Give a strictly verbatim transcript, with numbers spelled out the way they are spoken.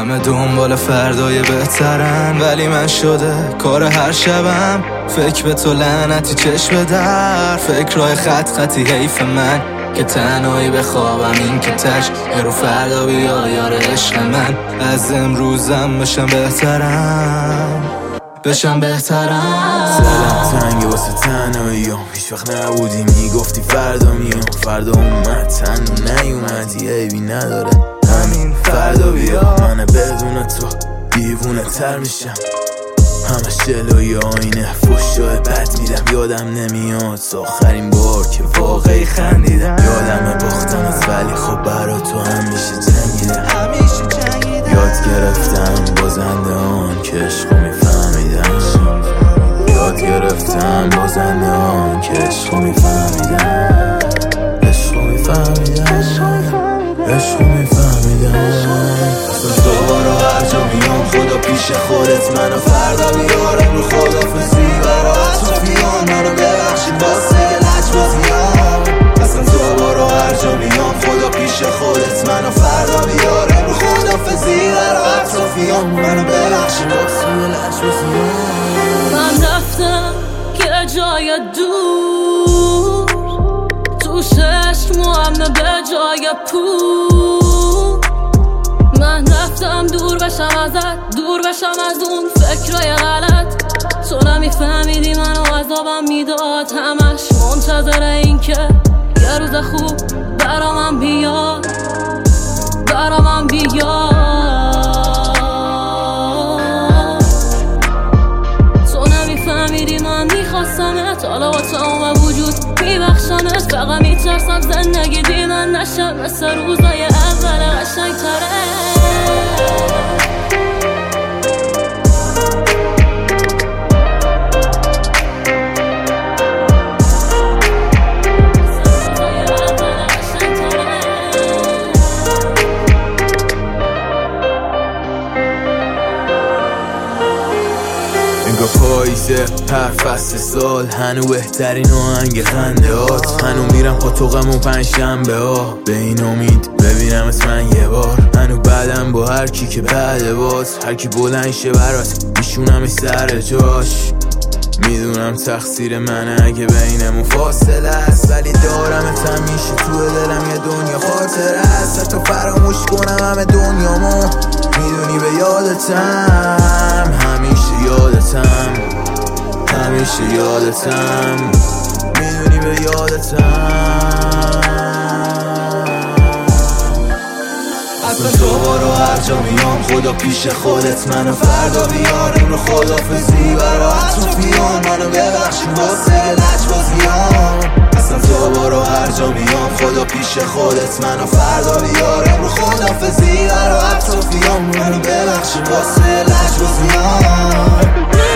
همه دنبال فردای بهترن، ولی من شده کار هر شبم فکر به تو لعنتی چشم در فکرهای خط خطی حیف من که تنهایی بخوابم این که تش رو فردا بیا یار عشق من از امروزم بشم بهترم بشم بهترم. سلام تنگه واسه تنهاییام، هیچ وقت نبودی میگفتی فردا میام، فردا اومد تن نیومدی عیبی نداره همین فردا بیا. من بدون تو دیوونه تر میشم، همش جلوی آینه فوشای بد میدم، یادم نمیاد آخرین بار که واقعی خندیدم، یادم باختمت ولی خب برا تو همیشه جنگیدم، یاد گرفتم بازنده آن که عشقو میفهمیدم، یاد گرفتم بازنده آن که عشقو میفهمیدم، عشقو میفهمیدم، عشقو میفهمیدم. اصلا دوباره هر جا میام خدا پیش خودت منو فردا بیارم رو خدافزی برا اطرافیان، منو ببخشی واسه لج بازیام. اصلا دوباره هر جا میام خدا پیش خودت منو فردا بیارم رو خدافزی برا اطرافیان، منو ببخشی واسه لج بازیام. من رفتم که جای دور تو چشمم نه به جای پول، من رفتم دور بشم ازت، دور بشم از اون فکرای غلط. تو نمیفهمیدی منو عذابم میداد، همش منتظر این که یه روز خوب برا من بیاد، برا من بیاد. تو نمیفهمیدی من میخواستمت، حالا با تمام وجود میبخشمت، فقط میترسم زندگی بی من نشه مثل روزای اول قشنگ تره. پاییزه هر فصل سال هنو بهترین آهنگ خنده هات، هنو میرم با تو غم و پنج شنبه ها به این امید ببینمت من یه بار، هنو بعدم با هر کی که بعد باز هر کی بلند شه برات میشونم سر جاش. میدونم تقصیر منه اگه بینمون فاصله است، ولی دارمت همیشه تو دلم یه دنیا خاطره است، تو فراموش کنم همه دنیامو میدونی به یادتم، همیشه یادتم، همیشه یادتم، میدونی به یادتم. اصلا دوباره هر جا میام خدا پیش خودت منو فردا بیارم رو خدافزی برا اطرافیان، منو ببخشی واسه لج بازیام. اصلا دوباره هر جا میام خدا پیش خودت منو فردا بیارم رو خدافزی برا اطرافیان، منو ببخشی واسه لج بازیام.